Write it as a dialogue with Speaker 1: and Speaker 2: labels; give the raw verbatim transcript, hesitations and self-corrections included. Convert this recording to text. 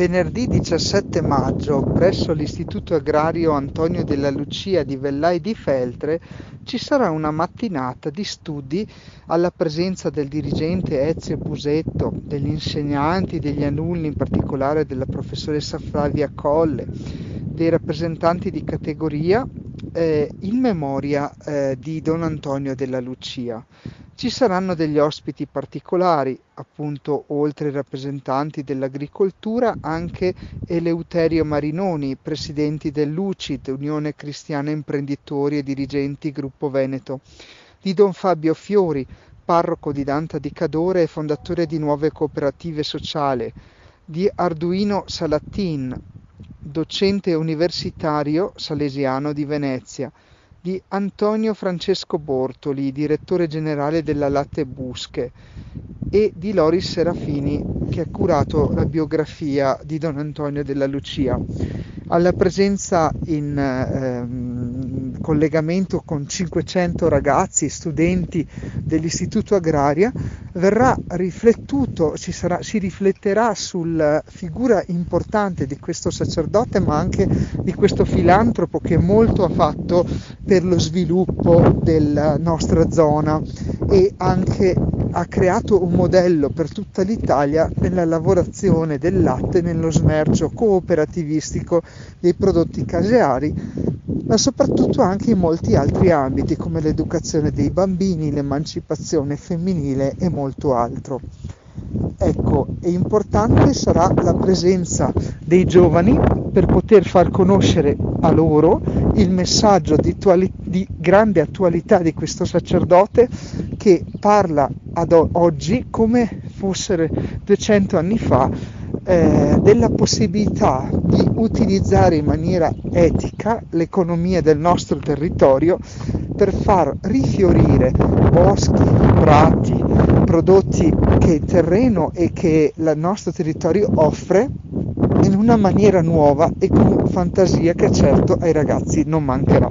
Speaker 1: Venerdì diciassette maggio, presso l'Istituto Agrario Antonio della Lucia di Vellai di Feltre, ci sarà una mattinata di studi alla presenza del dirigente Ezio Busetto, degli insegnanti, degli alunni, in particolare della professoressa Flavia Colle, dei rappresentanti di categoria, eh, in memoria eh, di Don Antonio della Lucia. Ci saranno degli ospiti particolari, appunto, oltre ai rappresentanti dell'agricoltura, anche Eleuterio Marinoni, presidenti dell'U C I D, Unione Cristiana Imprenditori e Dirigenti Gruppo Veneto, di Don Fabio Fiori, parroco di Danta di Cadore e fondatore di Nuove Cooperative Sociali, di Arduino Salattin, docente universitario salesiano di Venezia, di Antonio Francesco Bortoli, direttore generale della Latte Busche, e di Loris Serafini, che ha curato la biografia di Don Antonio della Lucia. Alla presenza in ehm, collegamento con cinquecento ragazzi, studenti dell'Istituto Agraria, verrà riflettuto, si, sarà, si rifletterà sulla figura importante di questo sacerdote, ma anche di questo filantropo che molto ha fatto per lo sviluppo della nostra zona e anche ha creato un modello per tutta l'Italia nella lavorazione del latte, nello smercio cooperativistico dei prodotti caseari, ma soprattutto anche in molti altri ambiti come l'educazione dei bambini, l'emancipazione femminile e molto altro. Ecco, e importante sarà la presenza dei giovani per poter far conoscere a loro il messaggio di, attuali- di grande attualità di questo sacerdote che parla ad o- oggi come fossero duecento anni fa eh, della possibilità di utilizzare in maniera etica l'economia del nostro territorio per far rifiorire boschi, prati, prodotti che il terreno e che il nostro territorio offre in una maniera nuova e con fantasia che certo ai ragazzi non mancherà.